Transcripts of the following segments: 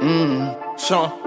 Sean.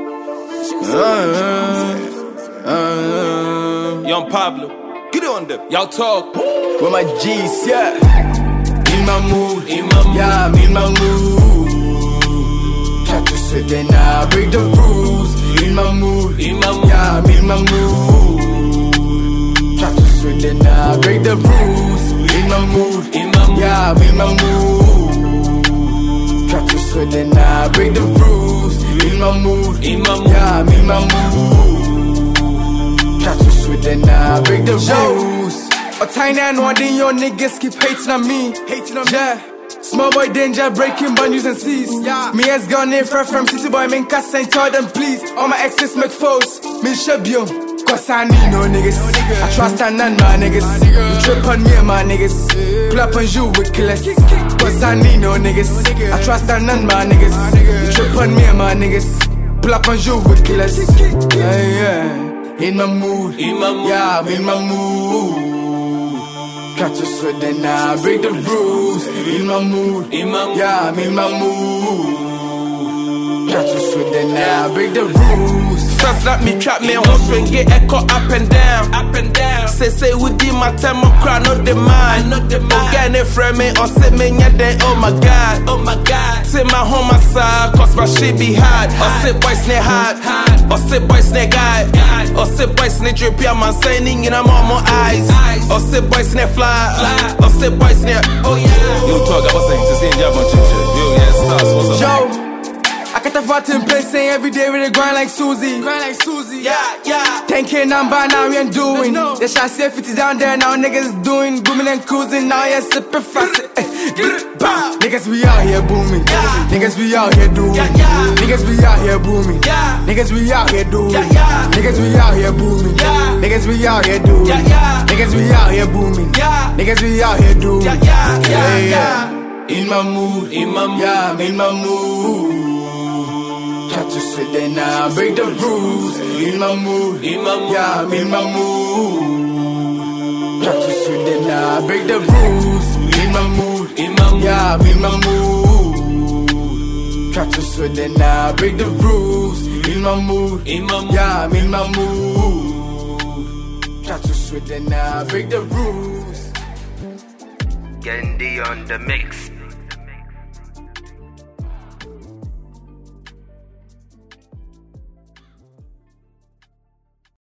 Young Pablo. Get on them. Y'all talk. With my G's, yeah. In my mood, yeah, I'm in my mood. Try to sit and I break the rules. In my mood, yeah, I'm in my mood. Try to sit and I break the rules. In my mood, yeah, I'm in my mood. Try to sit and I break the rules. In my mood, yeah, I'm in my mood. Try to sit and I break the rules. A tiny and one day your niggas keep hating on me. Yeah. Small boy danger, breaking boundaries and seas. Yeah. Me has gone in front from city boy, make cuss and tell them please. All my exes make foes, me shub you. Cause I need no niggas. I trust and none my niggas. You trip on me and my niggas. Pull up on you with killers. Cause I need no niggas. I trust and none my niggas. You trip on me and my niggas. Pull up on you with killers. Yeah. In my mood, yeah, I'm in my mood. Try to sweat and I break the rules. In my mood, yeah, I'm in my mood. Try to sweat and I break the rules. Trust like me trap me home swing get echo up and down. Say within my time of cry not the mind. Again it from me or say me then oh my god. Say my home my side cause my shit be hard. Or say boys ne hard. Or say boys ne guy. Or say boys ne drip ya man signing in a more eyes. Or say boys ne fly. Or say boys ne oh yeah. You talk about saying to see in Jabon Chicha. Yo yeah stars what's up? Yo. I got the vault in place, saying every day with a grind like Susie. Yeah. 10K number now we ain't doing. The shot say 50 down there now niggas doing booming and cruising now yeah sipping fast. Niggas we out here booming. Niggas we out here doing. Niggas we out here booming. Niggas we out here doing. Niggas we out here booming. Niggas we out here doing. Niggas we out here booming. Niggas we out here doing. Yeah. In my mood, yeah, I'm in my mood. Try to sit and I break the rules. In my mood, yeah, I'm in my mood. Try to sit and I break the rules. In my mood, yeah, I'm in my mood. Try to sit and I break the rules. In my mood, yeah, I'm in my mood. Try to sit and I break the rules. Gendi on the mix.